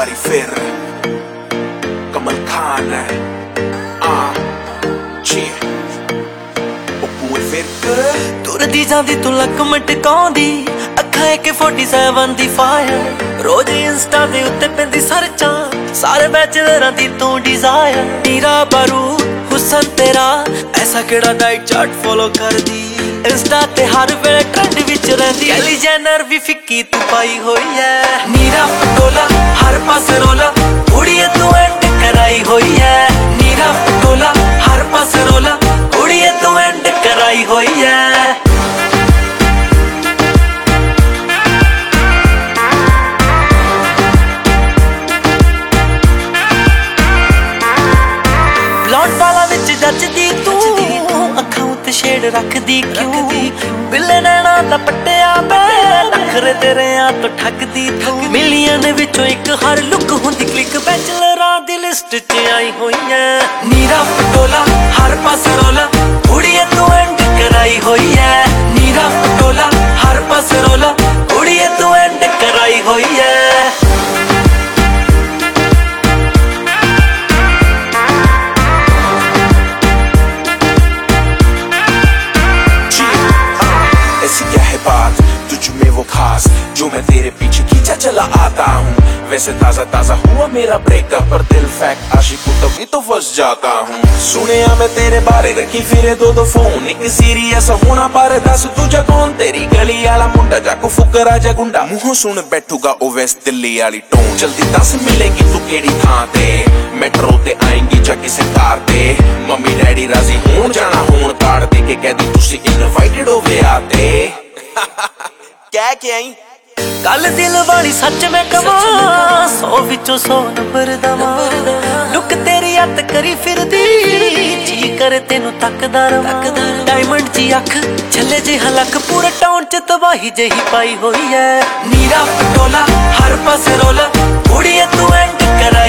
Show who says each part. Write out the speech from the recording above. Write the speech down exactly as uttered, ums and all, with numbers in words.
Speaker 1: बारी फिर कमल खान है आ जी
Speaker 2: तुरदी जांदी तू लक मटकाउंदी अखां ए के फोर्टी सेवन दी फायर रोज इंस्टा दे उत्ते पैंदी सर्चां सारे बैचलरां दी तू डिजायर नीरा बारूद हुसन तेरा ऐसा केड़ा डाइट चार्ट फॉलो करदी इंस्टा ते हर वेले ट्रेंड विच रहिंदी कैली जेनर भी फिक्की तू पाई होई है नीरा पटोला हर पासे रोला कुड़िए तू एंड कराई होई है नीरा पटोला हर पासे रोला कुड़िए तू एंड कराई होई है जचदी तू अखां उत्ते शेड रखदी क्यों बिल्ले नैना दा पट्टिया पे नखरे तेरे आ तो ठगदी तू मिलियन विचों एक हर लुक हुंदी क्लिक बैचलरां दी लिस्ट च आई होई है नीरा पटोला हर पासे रोला कुड़िए तू एंड कराई होई है नीरा पटोला हर पासे रोला कुड़िए तू एंड कराई होई है
Speaker 1: जो मैं तेरे पीछे खींचा चला आता हूँ वैसे ताजा ताजा हुआ मेरा ब्रेकअप पर दिल फैक्ट आशिक तभी तो फंस जाता हूँ सुने मैं तेरे बारे रखी फिरे दो दो फोन एक सीरियस होना पर दस तुझा कौन तेरी गली आला मुंडा जाको फुकरा जा गुंडा मुंह सुन बैठूगा ओ वेस्ट दिल्ली वाली टोन जल्दी दस मिलेगी तू केड़ी थां ते मेट्रो ते आएंगी जा किसे कार ते मम्मी डैडी राजी होन जाना होन कार्ड दे के कहदी तुसी इनवाइटेड हो वे आते क्या क्या आई
Speaker 2: कल दिल वाली सच में कमां सौ विचों सौ नंबर दवां लुक तेरी अत करी फिरदी जी करे तेनू तकदा रवां डायमंड जी अख छले जे हलक पूरे टाउन च तबाही जही पाई होई है नीरा पटोला हर पासे रोला कुड़िए तू एंड करा